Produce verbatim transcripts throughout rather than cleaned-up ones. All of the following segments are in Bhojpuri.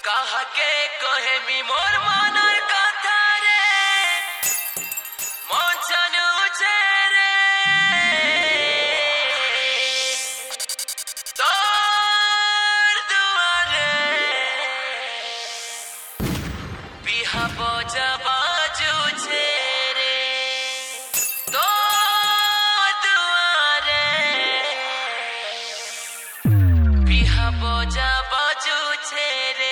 कहा के कहे मी मोर मनार कथा रे मन जानू रे तोर दुआरे बिहा बजा बाजू छे रे तोर दुआरे बिहा बजा बाजू छे रे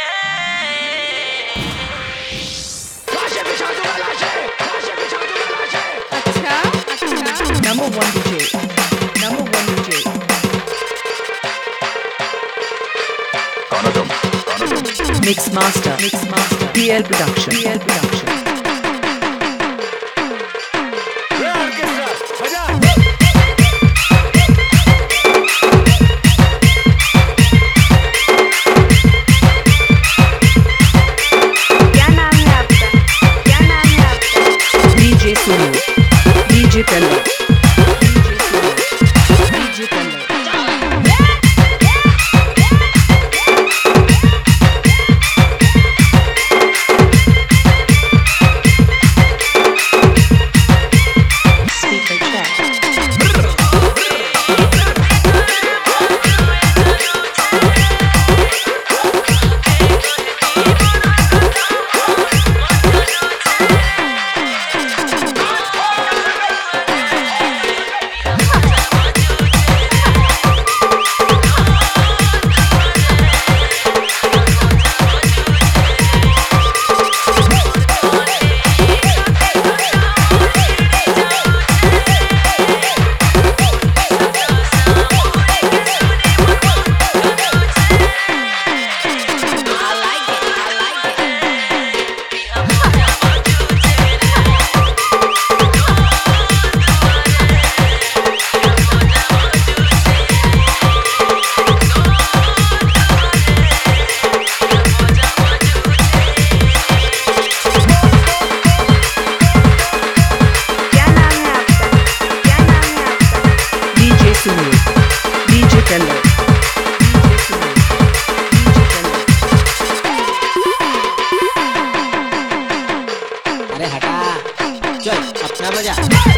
Number one D J. Number one D J. Kanadam. Kanadam. Mix Master. Mix Master. P L Production. P L Production. क्या नाम है आपका? क्या नाम है आपका? D J Sunu. D J Pello. D J Sunu. D J Pello. Speaker check. क्या नाम है आपका? क्या नाम है आपका? D J Sunu. D J Pello. D J Sunu. D J Pello. अरे हटा चल अपना बजा